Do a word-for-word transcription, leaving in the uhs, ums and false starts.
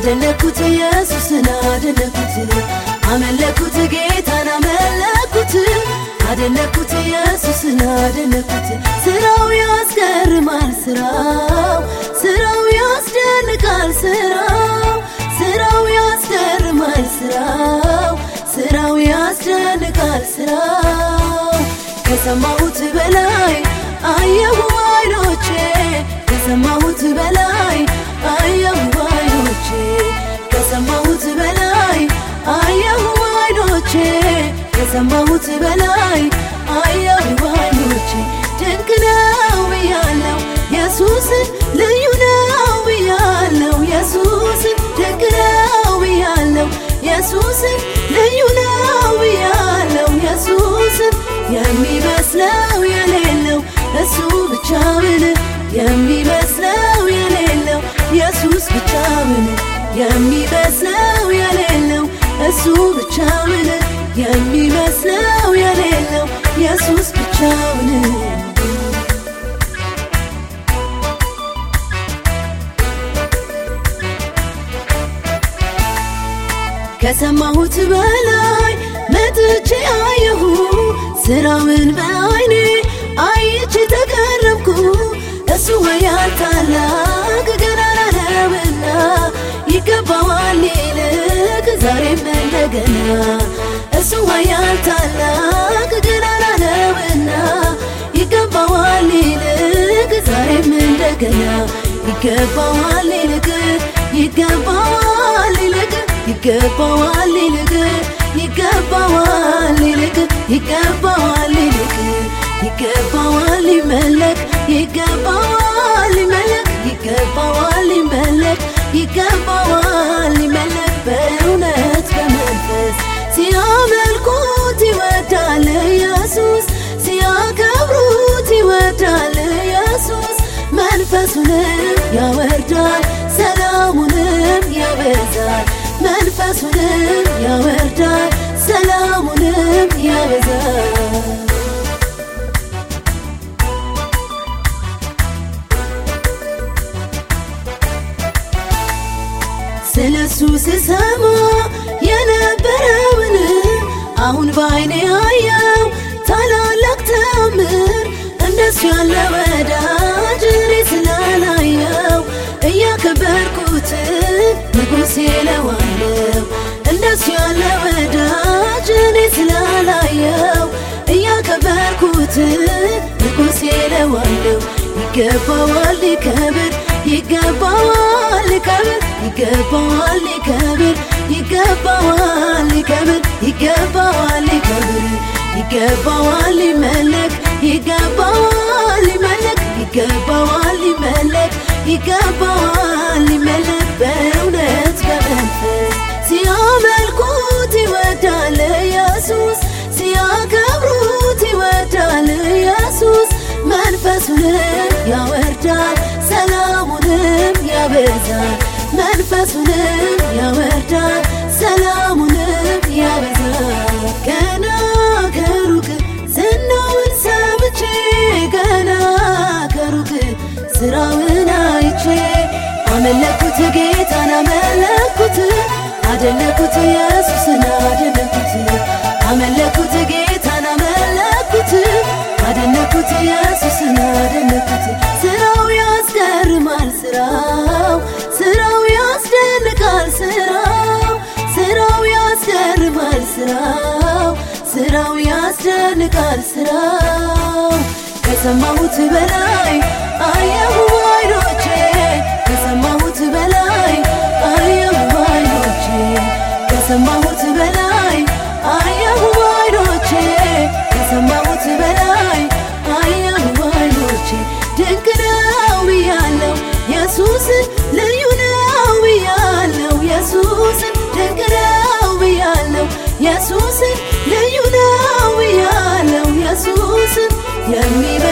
አደነኩት ኢየሱስን አደነኩት አመለኩት ጌታን አመለኩት አደነኩት ኢየሱስን አደነኩት ስራው ያስገርማል ስራው ስራው ያስደንቃል ስራው ስራው ያስገርማል ስራው ስራው ያስደንቃል ስራው ከሰማሁት በላይ አየሁ አይኖቼ ከሰማሁት በላይ አየሁ አይኖቼ ከሰማሁት በላይ አየሁ አይኖቼ ከሰማሁት በላይ አየሁ አይኖቼ ድንቅ ነው ብያለሁ ኢየሱስ ልዩ ነው ብያለሁ ኢየሱስ ድንቅ ነው ብያለሁ ኢየሱስ ልዩ ነው ብያለሁ ኢየሱስ የሚመስለው የሌለው እሱ ብቻውን የሚመስለው የሌለው ኢየሱስ ብቻውን የሚመስለው የሌለው እሱ ብቻውን የሚመስለው የሌለው ኢየሱስ ብቻውን ከሰማሁት በላይ መጥቼ አየሁ ስራውን በዓይኔ አይቼ ተገረምኩ እሱ ኃያል ታላቅ ገናና ነውና ይገባዋል ይልቅ ዛሬም እንደገና እሱ ኃያል ታላቅ ገናና ነውና ይገባዋል ይልቅ ዛሬም እንደገና ይገባዋል ይልቅ ይገባዋል ይልቅ ይገባዋል ይልቅ ይገባዋል ይልቅ ይገባዋል ይልቅ ይገባዋል ይመለክ ይገባዋል ይመለክ ይገባዋል ይመለክ ይገባዋል ይመለክ በእውነት በመንፈስ ሲያመልኩት ይወዳል ኢየሱስ ሲያከብሩት ይወዳል ኢየሱስ መንፈሱንም ያወርዳል ሰላሙንም ያበዛል መንፈሱንም ያወርዳል ሰላሙንም ያበዛል ስለሱ ስሰማ የነበረውን አሁን በዓይኔ አየው ታላላቅ ተአምር እንደሱ ያለ ወዳጅ እኔ ስላላየው እያከበርኩት ንጉሴ እለዋለሁ እንደሱ ያለ ወዳጅ እኔ ስላላየው እያከበርኩት ንጉሴ እለዋለሁ ይገባዋል ይከብር ይገባዋል ይከብር ይገባዋል ይከብር ይገባዋል ይከብር ይገባዋል ይከብር ይገባዋል ይመለክ ይገባዋል ይመለክ ይገባዋል ይመለክ ይገባዋል ይመለክ በእውነት በመንፈስ ሲያመልኩት ይወዳል ኢየሱስ ሲያከብሩት ይወዳል ኢየሱስ መንፈሱንም ያወርዳል ሰላሙንም ያበዛል መንፈሱንም ያወርዳል ሰላሙንም ያበዛል ገና ከሩቅ ዝናውን ሰምቼ ገና ከሩቅ ስራውን አይቼ አመለኩት ጌታን አመለኩት አደነኩት ኢየሱስን አደነኩት አመለኩት ጌታን አመለኩት አደነኩት ኢየሱስን አደነኩት ስራው ያስገርማል ስራው ስራው ያስደንቃል ስራው ስራው ያስገርማል ስራው ስራው ያስደንቃል ስራው ከሰማሁት በላይ አየሁ አይኖቼ ከሰማሁት በላይ አየሁ አይኖቼ ከሰማሁት በላይ አየሁ አይኖቼ ከሰማሁት በላይ አየሁ አይኖቼ ድንቅ ነው ብያለሁ ኢየሱስ ልዩ ነው ብያለሁ ኢየሱስ ድንቅ ነው ብያለሁ ኢየሱስ ልዩ ነው ብያለሁ ኢየሱስ የሚ